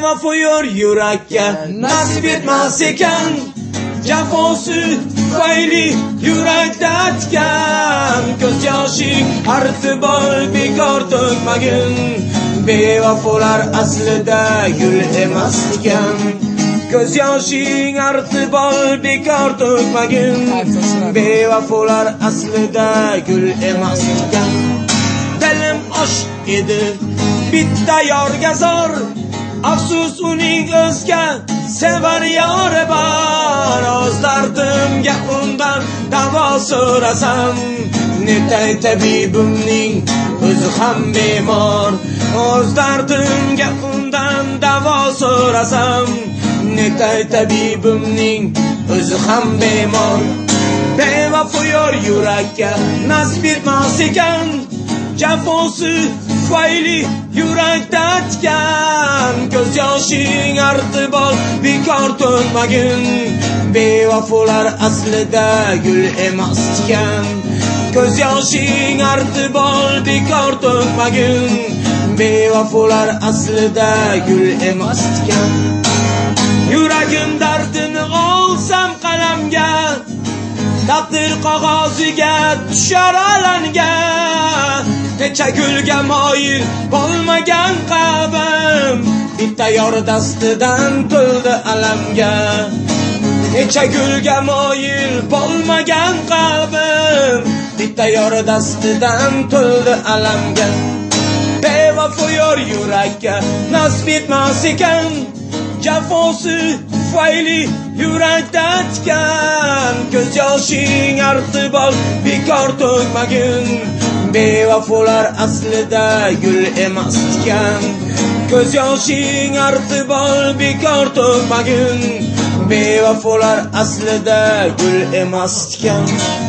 Bevafo yor yurakka nasib etmas ekan, jafosi tufayli yurakda tikan. Ko'z yoshing artib ol, bekor to'kmagin, bevafolar aslida gul emas ekan. Ko'z yoshing artib ol, bekor to'kmagin, bevafolar aslida gul emas ekan. Dilim oshiq edi bitta yorga zor, afsus uning o'zga sevar yori bor. O'z dardimga undan davo so'rasam, netay tabibimning o'zi ham bemor. O'z dardimga undan davo so'rasam, netay tabibimning o'zi ham bemor. Bevafo yor yurakka nasib etmas ekan, jafosi tufayli yurakda tikan. Ko'z yoshing artib ol, bekor to'kmagin, bevafolar aslida gul emas ekan. Ko'z yoshing artib ol, bekor to'kmagin, bevafolar aslida gul emas ekan. Yuragim dardini olsam qalamga, taqdir qog'oziga tushar alanga. Necha gulga moyil bo'lmagan qalbim, bitta yor dastidan to'ldi alamga. Necha gulga moyil bo'lmagan qalbim, bitta yor dastidan to'ldi alamga. Bevafo yor yurakka nasib etmas ekan, jafosi tufayli yurakda tikan. Ko'z yoshing artib ol, bekor to'kmagin, bevafolar aslida gul emas ekan. Ko'z yoshing artib ol, bekor to'kmagin, bevafolar aslida gul emas ekan.